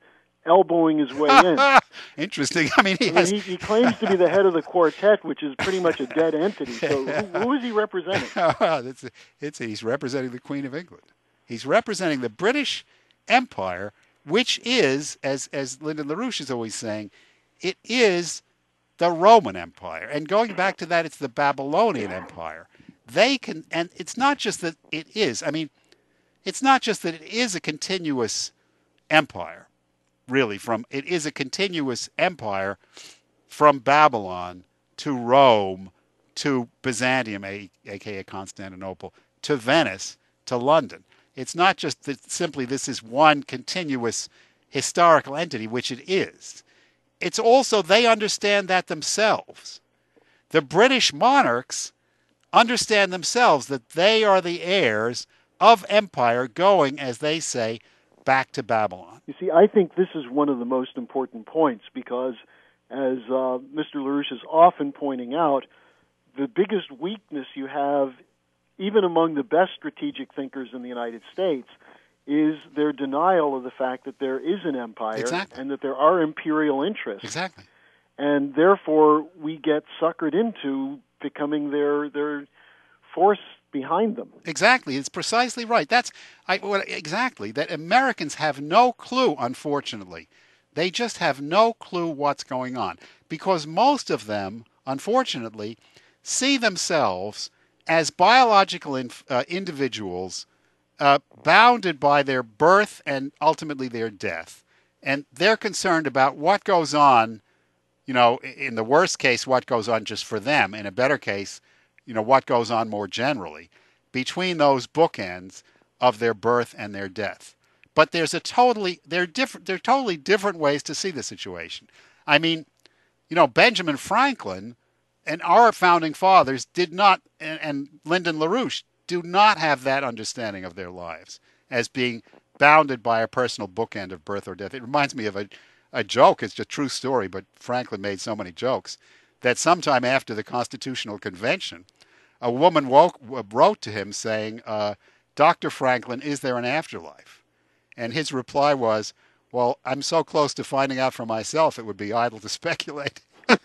elbowing his way in. Interesting. I mean, he I has. mean, he, he claims to be the head of the quartet, which is pretty much a dead entity. So who, who is he representing? it's, it's, he's representing the Queen of England. He's representing the British Empire, which is, as as Lyndon LaRouche is always saying, it is the Roman Empire. And going back to that, it's the Babylonian Empire. They can, and it's not just that it is. I mean, it's not just that it is a continuous empire. Really, from it is a continuous empire from Babylon to Rome to Byzantium, aka Constantinople, to Venice, to London. It's not just that simply this is one continuous historical entity, which it is. It's also they understand that themselves. The British monarchs understand themselves that they are the heirs of empire going, as they say, back to Babylon. You see, I think this is one of the most important points because, as uh, Mister LaRouche is often pointing out, the biggest weakness you have, even among the best strategic thinkers in the United States, is their denial of the fact that there is an empire Exactly. and that there are imperial interests. Exactly. And therefore, we get suckered into becoming their their force behind them. Exactly. It's precisely right. That's I, well, exactly that Americans have no clue, unfortunately. They just have no clue what's going on because most of them, unfortunately, see themselves as biological inf, uh, individuals uh, bounded by their birth and ultimately their death. And they're concerned about what goes on, you know, in the worst case, what goes on just for them. In a better case, you know, what goes on more generally between those bookends of their birth and their death. But there's a totally, they're different, they're totally different ways to see the situation. I mean, you know, Benjamin Franklin and our founding fathers did not, and, and Lyndon LaRouche do not have that understanding of their lives as being bounded by a personal bookend of birth or death. It reminds me of a, a joke. It's a true story, but Franklin made so many jokes that sometime after the Constitutional Convention, a woman woke, wrote to him saying, uh, Doctor Franklin, is there an afterlife? And his reply was, well, I'm so close to finding out for myself, it would be idle to speculate.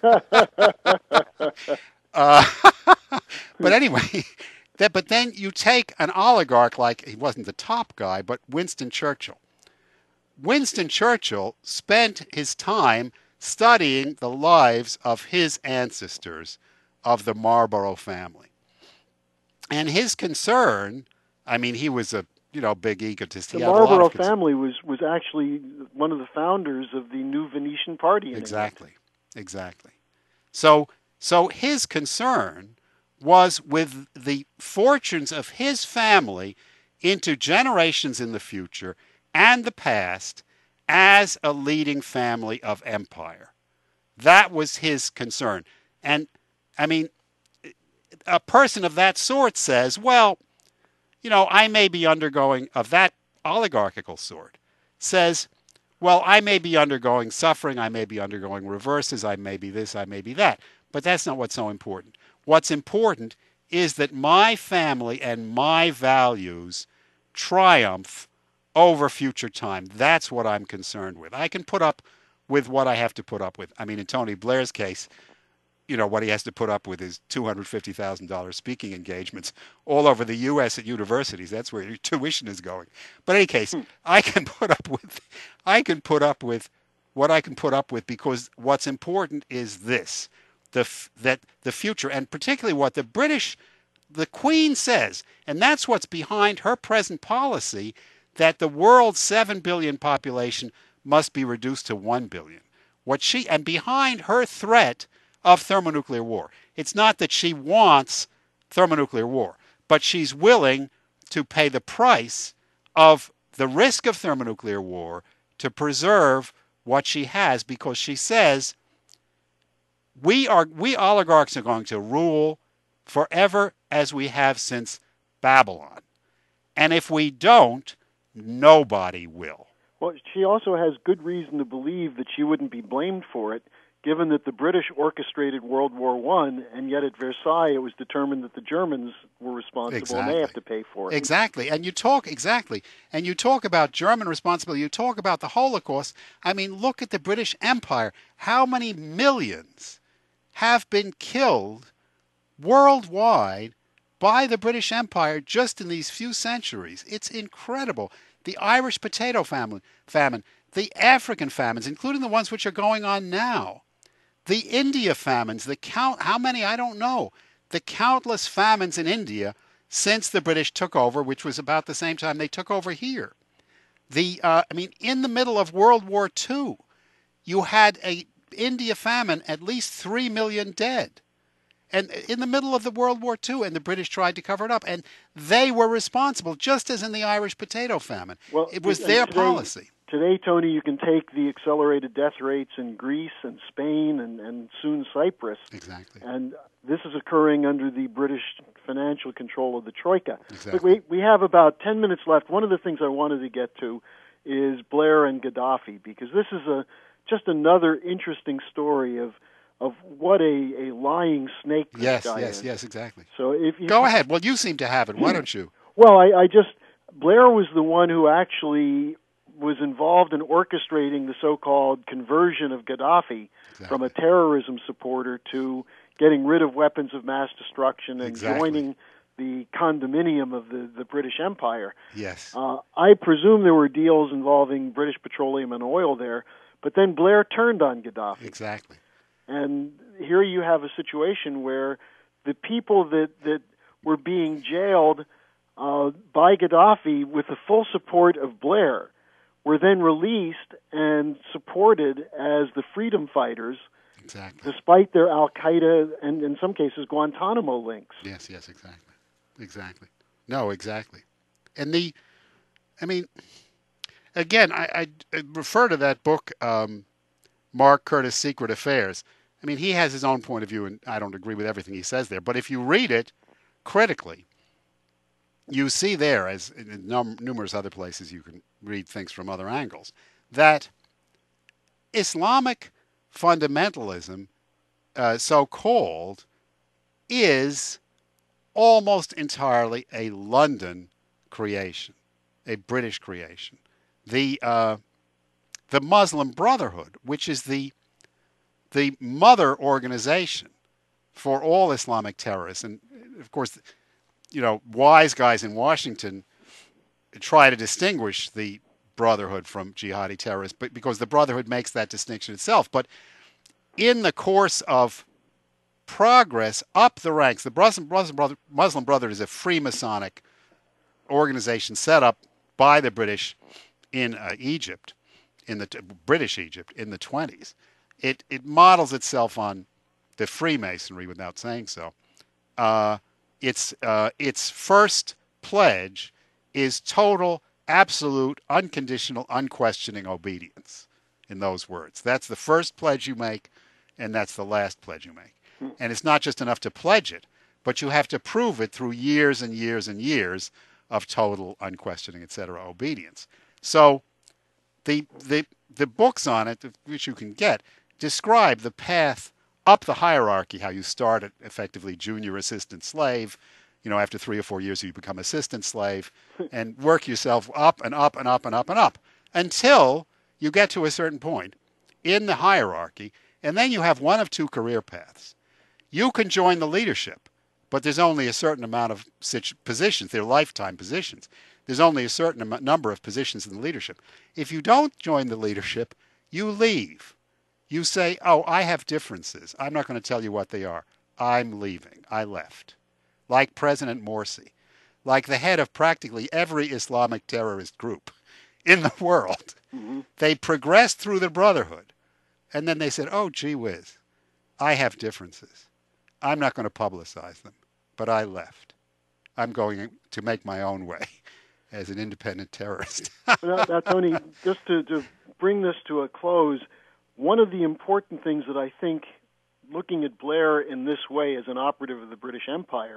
uh, but anyway, that, but then you take an oligarch like, he wasn't the top guy, but Winston Churchill. Winston Churchill spent his time studying the lives of his ancestors of the Marlborough family. And his concern, I mean, he was a you know big egotist. The he had Marlborough a lot of family was, was actually one of the founders of the New Venetian Party. In exactly, England. exactly. So, so his concern was with the fortunes of his family into generations in the future and the past as a leading family of empire. That was his concern. And, I mean, a person of that sort says, well, you know, I may be undergoing, of that oligarchical sort, says, well, I may be undergoing suffering, I may be undergoing reverses, I may be this, I may be that. But that's not what's so important. What's important is that my family and my values triumph over future time. That's what I'm concerned with. I can put up with what I have to put up with. I mean, in Tony Blair's case, you know, what he has to put up with is two hundred fifty thousand dollars speaking engagements all over the U S at universities. That's where your tuition is going. But in any case, hmm. I can put up with, I can put up with what I can put up with because what's important is this, the that the future, and particularly what the British, the Queen says, and that's what's behind her present policy, that the world's seven billion population must be reduced to one billion. What she, and behind her threat of thermonuclear war. It's not that she wants thermonuclear war, but she's willing to pay the price of the risk of thermonuclear war to preserve what she has, because she says we are we oligarchs are going to rule forever as we have since Babylon. And if we don't, nobody will. Well, she also has good reason to believe that she wouldn't be blamed for it, given that the British orchestrated World War One, and yet at Versailles it was determined that the Germans were responsible Exactly. and they have to pay for it. Exactly. And you talk, exactly. And you talk about German responsibility. You talk about the Holocaust. I mean, look at the British Empire. How many millions have been killed worldwide by the British Empire just in these few centuries? It's incredible. The Irish potato famine, famine, the African famines, including the ones which are going on now, the India famines, the count, how many, I don't know, the countless famines in India since the British took over, which was about the same time they took over here. The, uh, I mean, in the middle of World War Two, you had a India famine, at least three million dead. And in the middle of the World War Two, and the British tried to cover it up, and they were responsible, just as in the Irish potato famine. Well, it was and their today, policy. Today, Tony, you can take the accelerated death rates in Greece and Spain and, and soon Cyprus. Exactly. And this is occurring under the British financial control of the Troika. Exactly. But we, we have about ten minutes left. One of the things I wanted to get to is Blair and Gaddafi, because this is a just another interesting story of of what a, a lying snake this yes, guy yes, is. yes, exactly. So if you, Go ahead. Well, you seem to have it. Why don't you? Well, I, I just Blair was the one who actually was involved in orchestrating the so-called conversion of Gaddafi Exactly. from a terrorism supporter to getting rid of weapons of mass destruction and Exactly. joining the condominium of the, the British Empire. Yes. Uh, I presume there were deals involving British petroleum and oil there, but then Blair turned on Gaddafi. Exactly. And here you have a situation where the people that, that were being jailed uh, by Gaddafi with the full support of Blair were then released and supported as the freedom fighters, Exactly. despite their Al-Qaeda and, in some cases, Guantanamo links. Yes, yes, exactly. Exactly. No, exactly. And the, I mean, again, I, I refer to that book, um, Mark Curtis' Secret Affairs. I mean, he has his own point of view, and I don't agree with everything he says there. But if you read it critically, you see there, as in num- numerous other places you can read things from other angles, that Islamic fundamentalism, uh, so-called, is almost entirely a London creation, a British creation. The uh, the Muslim Brotherhood, which is the the mother organization for all Islamic terrorists, and of course, you know, wise guys in Washington try to distinguish the Brotherhood from jihadi terrorists, but because the Brotherhood makes that distinction itself. But in the course of progress up the ranks, the Muslim, Muslim, Muslim Brotherhood is a Freemasonic organization set up by the British in uh, Egypt, in the British Egypt in the twenties. It it models itself on the Freemasonry without saying so. Uh, its uh, its first pledge is total, absolute, unconditional, unquestioning obedience. In those words, that's the first pledge you make, and that's the last pledge you make. And it's not just enough to pledge it, but you have to prove it through years and years and years of total, unquestioning, et cetera, obedience. So the the the books on it, which you can get, describe the path up the hierarchy, how you start at effectively junior assistant slave. You know, after three or four years, you become assistant slave and work yourself up and up and up and up and up until you get to a certain point in the hierarchy, and then you have one of two career paths. You can join the leadership, but there's only a certain amount of positions. They're lifetime positions. There's only a certain number of positions in the leadership. If you don't join the leadership, you leave. You say, oh, I have differences. I'm not going to tell you what they are. I'm leaving. I left. Like President Morsi, like the head of practically every Islamic terrorist group in the world. Mm-hmm. They progressed through the Brotherhood, and then they said, oh, gee whiz, I have differences. I'm not going to publicize them, but I left. I'm going to make my own way as an independent terrorist. now, now, Tony, just to, to bring this to a close, one of the important things that I think looking at Blair in this way as an operative of the British Empire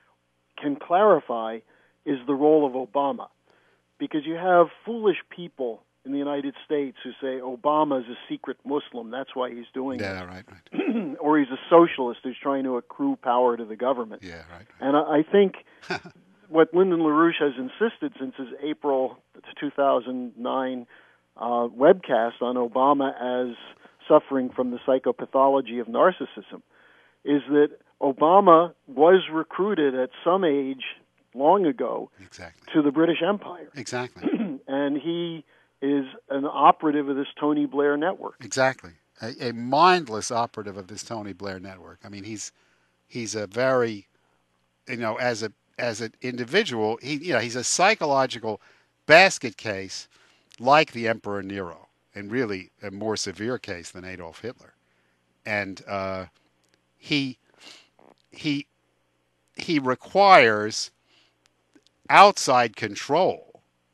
can clarify is the role of Obama. Because you have foolish people in the United States who say Obama is a secret Muslim, that's why he's doing yeah, it. right, right. Or he's a socialist who's trying to accrue power to the government. Yeah, right. right. And I, I think what Lyndon LaRouche has insisted since his April two thousand nine uh, webcast on Obama as suffering from the psychopathology of narcissism is that Obama was recruited at some age long ago exactly. to the British Empire. Exactly. And he is an operative of this Tony Blair network. Exactly. A, a mindless operative of this Tony Blair network. I mean, he's he's a very, you know, as a as an individual, he you know, he's a psychological basket case like the Emperor Nero, and really a more severe case than Adolf Hitler. And uh, he he he requires outside control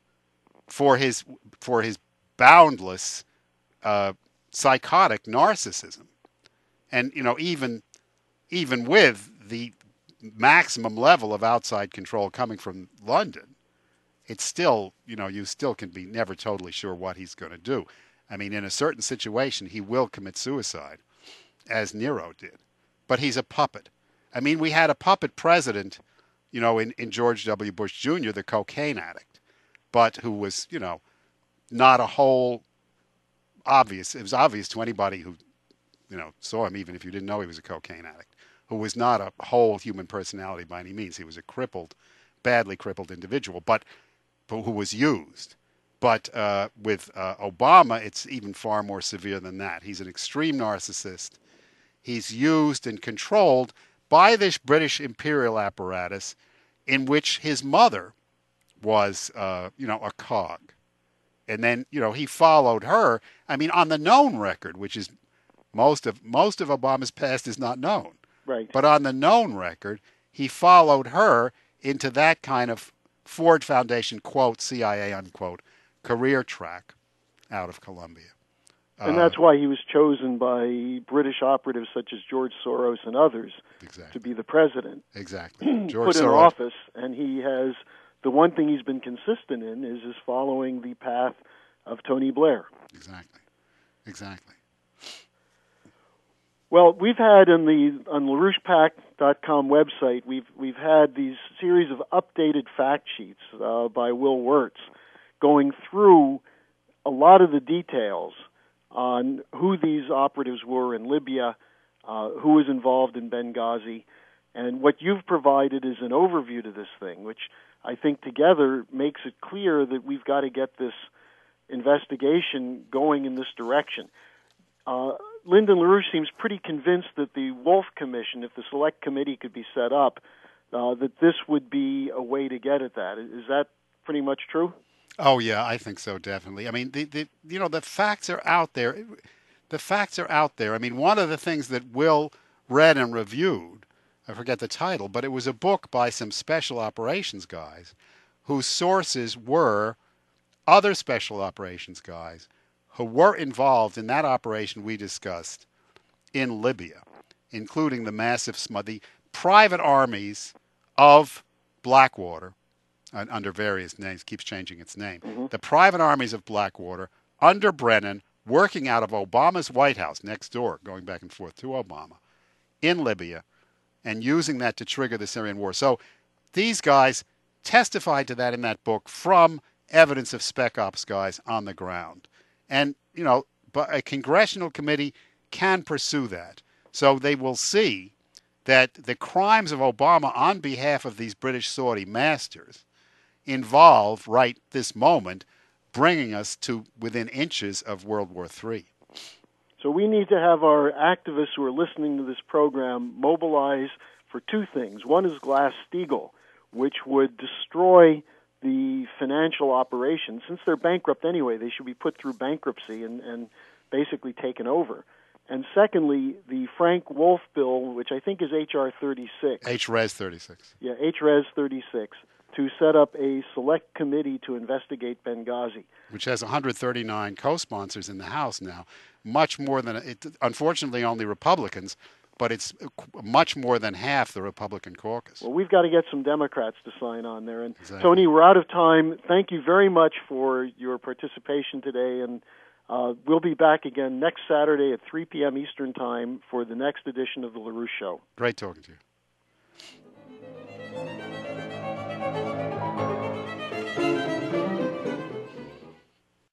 for his for his boundless uh, psychotic narcissism, and you know even even with the maximum level of outside control coming from London, it's still you know you still can be never totally sure what he's going to do. I mean, in a certain situation, he will commit suicide, as Nero did, but he's a puppet. I mean, we had a puppet president, you know, in, in George W. Bush Junior, the cocaine addict, but who was, you know, not a whole obvious. It was obvious to anybody who, you know, saw him, even if you didn't know he was a cocaine addict, who was not a whole human personality by any means. He was a crippled, badly crippled individual, but, but who was used. But uh, with uh, Obama, it's even far more severe than that. He's an extreme narcissist. He's used and controlled by this British imperial apparatus in which his mother was, uh, you know, a cog. And then, you know, he followed her. I mean, on the known record, which is most of most of Obama's past is not known. Right. But on the known record, he followed her into that kind of Ford Foundation, quote, C I A, unquote, career track out of Columbia. And uh, that's why he was chosen by British operatives such as George Soros and others exactly. to be the president. Exactly. George Put in Soros. office, and he has, the one thing he's been consistent in is is following the path of Tony Blair. Exactly. Exactly. Well, we've had in the on LaRouche Pack dot com website, we've we've had these series of updated fact sheets uh, by Will Wirtz going through a lot of the details on who these operatives were in Libya, uh, who was involved in Benghazi, and what you've provided is an overview to this thing, which I think together makes it clear that we've got to get this investigation going in this direction. Uh, Lyndon LaRouche seems pretty convinced that the Wolf Commission, if the Select Committee could be set up, uh, that this would be a way to get at that. Is that pretty much true? Oh yeah, I think so, definitely. I mean, the, the you know the facts are out there. The facts are out there. I mean, one of the things that Will read and reviewed, I forget the title, but it was a book by some special operations guys whose sources were other special operations guys who were involved in that operation we discussed in Libya, including the massive smut, the private armies of Blackwater, under various names, keeps changing its name. Mm-hmm. The private armies of Blackwater under Brennan, working out of Obama's White House next door, going back and forth to Obama, in Libya, and using that to trigger the Syrian war. So these guys testified to that in that book from evidence of Spec Ops guys on the ground. And, you know, but a congressional committee can pursue that. So they will see that the crimes of Obama on behalf of these British Saudi masters involve, right this moment, bringing us to within inches of World War Three. So we need to have our activists who are listening to this program mobilize for two things. One is Glass-Steagall, which would destroy the financial operations. Since they're bankrupt anyway, they should be put through bankruptcy and, and basically taken over. And secondly, the Frank Wolf bill, which I think is H R thirty-six. H R E S thirty-six. Yeah, H R E S thirty-six, to set up a select committee to investigate Benghazi. Which has one hundred thirty-nine co-sponsors in the House now, much more than, it, unfortunately, only Republicans, but it's much more than half the Republican caucus. Well, we've got to get some Democrats to sign on there. And exactly. Tony, we're out of time. Thank you very much for your participation today, and uh, we'll be back again next Saturday at three p.m. Eastern Time for the next edition of the LaRouche Show. Great talking to you.